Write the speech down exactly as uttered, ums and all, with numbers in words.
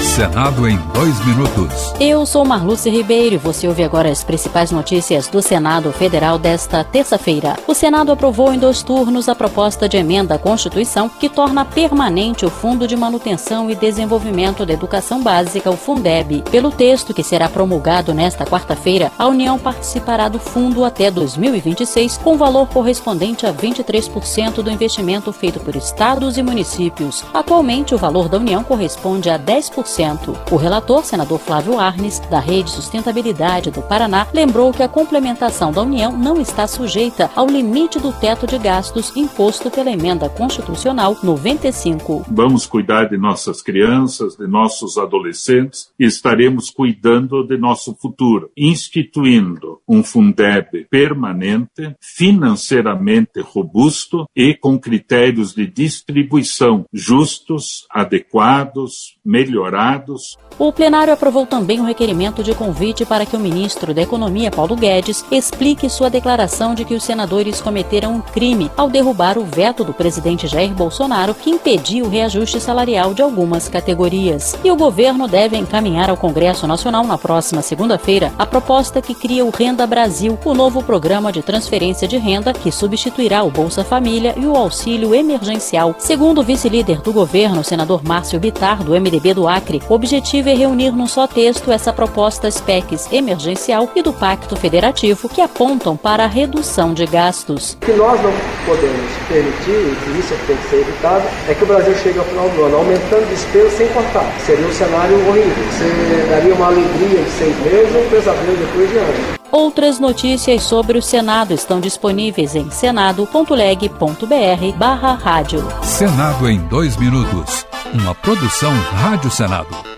Senado em dois minutos. Eu sou Marluce Ribeiro e você ouve agora as principais notícias do Senado Federal desta terça-feira. O Senado aprovou em dois turnos a proposta de emenda à Constituição que torna permanente o Fundo de Manutenção e Desenvolvimento da Educação Básica, o Fundeb. Pelo texto que será promulgado nesta quarta-feira, a União participará do fundo até dois mil e vinte e seis, com valor correspondente a vinte e três por cento do investimento feito por estados e municípios. Atualmente, o valor da União corresponde a dez por cento. O relator, senador Flávio Arnes, da Rede Sustentabilidade do Paraná, lembrou que a complementação da União não está sujeita ao limite do teto de gastos imposto pela Emenda Constitucional noventa e cinco. Vamos cuidar de nossas crianças, de nossos adolescentes e estaremos cuidando de nosso futuro, instituindo um Fundeb permanente, financeiramente robusto e com critérios de distribuição justos, adequados, melhorados. O plenário aprovou também o requerimento de convite para que o ministro da Economia, Paulo Guedes, explique sua declaração de que os senadores cometeram um crime ao derrubar o veto do presidente Jair Bolsonaro que impedia o reajuste salarial de algumas categorias. E o governo deve encaminhar ao Congresso Nacional na próxima segunda-feira a proposta que cria o Renda Brasil, o novo programa de transferência de renda que substituirá o Bolsa Família e o auxílio emergencial. Segundo o vice-líder do governo, o senador Márcio Bittar, do M D B do Acre, o objetivo é reunir num só texto essa proposta S P E Cs emergencial e do Pacto Federativo que apontam para a redução de gastos. O que nós não podemos permitir, e que isso tem que ser evitado, é que o Brasil chegue ao final do ano aumentando despesas sem cortar. Seria um cenário horrível. Você daria uma alegria de seis meses ou um pesadelo depois de anos. Outras notícias sobre o Senado estão disponíveis em senado ponto leg ponto br barra rádio. Senado em dois minutos. Uma produção Rádio Senado.